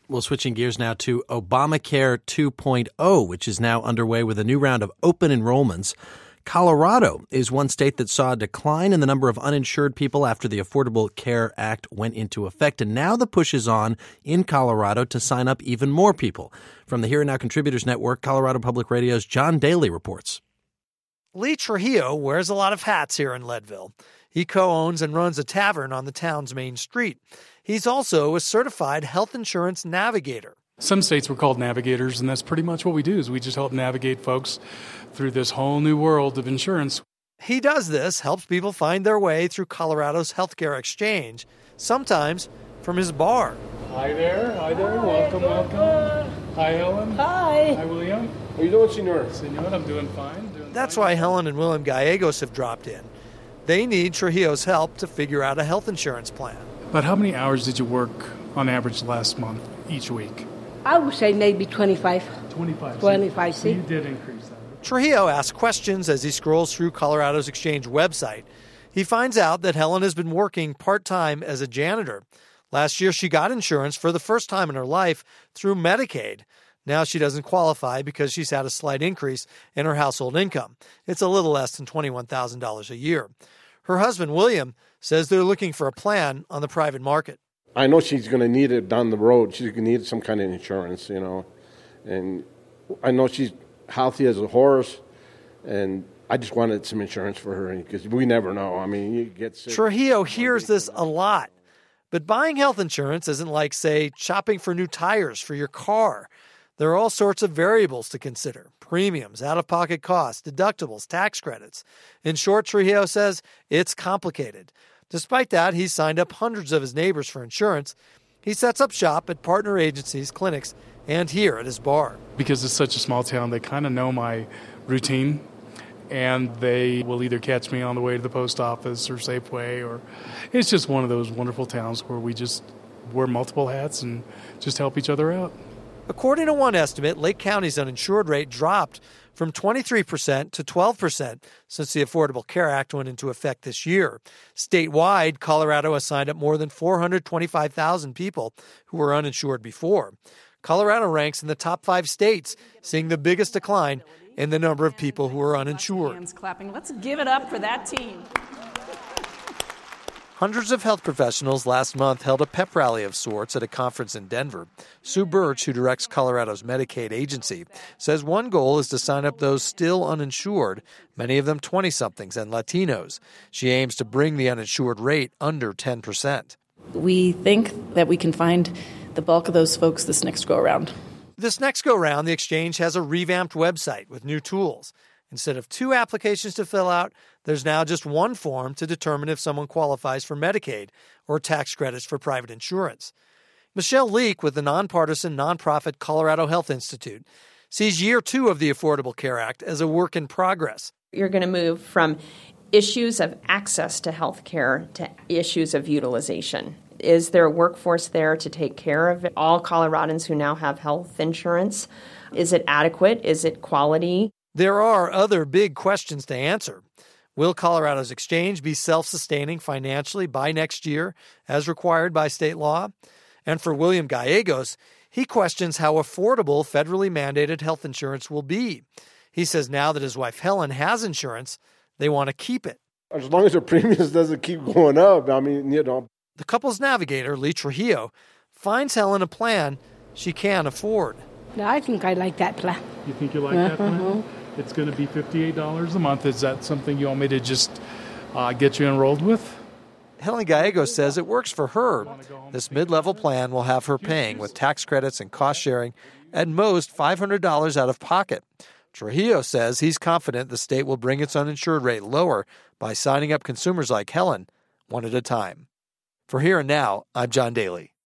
Well, switching gears now to Obamacare 2.0, which is now underway with a new round of open enrollments. Colorado is one state that saw a decline in the number of uninsured people after the Affordable Care Act went into effect. And now the push is on in Colorado to sign up even more people. From the Here and Now Contributors Network, Colorado Public Radio's John Daly reports. Lee Trujillo wears a lot of hats here in Leadville. He co-owns and runs a tavern on the town's main street. He's also a certified health insurance navigator. Some states were called navigators, and that's pretty much what we do, is we just help navigate folks through this whole new world of insurance. He does this, helps people find their way through Colorado's healthcare exchange, sometimes from his bar. Hi there, welcome. Hi, Helen. Hi. Hi, William. How you doing, senor? Senor, I'm doing fine. That's why Helen and William Gallegos have dropped in. They need Trujillo's help to figure out a health insurance plan. But how many hours did you work on average last month, each week? I would say maybe 25. 25. 25, so see? you did increase that. Trujillo asks questions as he scrolls through Colorado's exchange website. He finds out that Helen has been working part-time as a janitor. Last year, she got insurance for the first time in her life through Medicaid. Now she doesn't qualify because she's had a slight increase in her household income. It's a little less than $21,000 a year. Her husband, William, says they're looking for a plan on the private market. I know she's going to need it down the road. She's going to need some kind of insurance, And I know she's healthy as a horse, and I just wanted some insurance for her because we never know. I mean, you get sick. Trujillo hears this a lot. But buying health insurance isn't like, say, shopping for new tires for your car. There are all sorts of variables to consider: premiums, out-of-pocket costs, deductibles, tax credits. In short, Trujillo says it's complicated. Despite that, he's signed up hundreds of his neighbors for insurance. He sets up shop at partner agencies, clinics, and here at his bar. Because it's such a small town, they kind of know my routine, and they will either catch me on the way to the post office or Safeway, or it's just one of those wonderful towns where we just wear multiple hats and just help each other out. According to one estimate, Lake County's uninsured rate dropped from 23% to 12% since the Affordable Care Act went into effect this year. Statewide, Colorado has signed up more than 425,000 people who were uninsured before. Colorado ranks in the top 5 states, seeing the biggest decline in the number of people who are uninsured. Hands clapping. Let's give it up for that team. Hundreds of health professionals last month held a pep rally of sorts at a conference in Denver. Sue Birch, who directs Colorado's Medicaid agency, says one goal is to sign up those still uninsured, many of them 20-somethings and Latinos. She aims to bring the uninsured rate under 10%. We think that we can find the bulk of those folks this next go-around. This next go-round, the exchange has a revamped website with new tools. Instead of 2 applications to fill out, there's now just one form to determine if someone qualifies for Medicaid or tax credits for private insurance. Michelle Leek with the nonpartisan nonprofit Colorado Health Institute sees year 2 of the Affordable Care Act as a work in progress. You're going to move from issues of access to health care to issues of utilization. Is there a workforce there to take care of all Coloradans who now have health insurance? Is it adequate? Is it quality? There are other big questions to answer. Will Colorado's exchange be self-sustaining financially by next year, as required by state law? And for William Gallegos, he questions how affordable federally mandated health insurance will be. He says now that his wife Helen has insurance, they want to keep it. As long as the premiums doesn't keep going up, The couple's navigator, Lee Trujillo, finds Helen a plan she can afford. I think I like that plan. You think you like that plan? It's going to be $58 a month. Is that something you want me to just get you enrolled with? Helen Gallegos says it works for her. This mid-level plan will have her paying, with tax credits and cost sharing, at most $500 out of pocket. Trujillo says he's confident the state will bring its uninsured rate lower by signing up consumers like Helen one at a time. For Here and Now, I'm John Daly.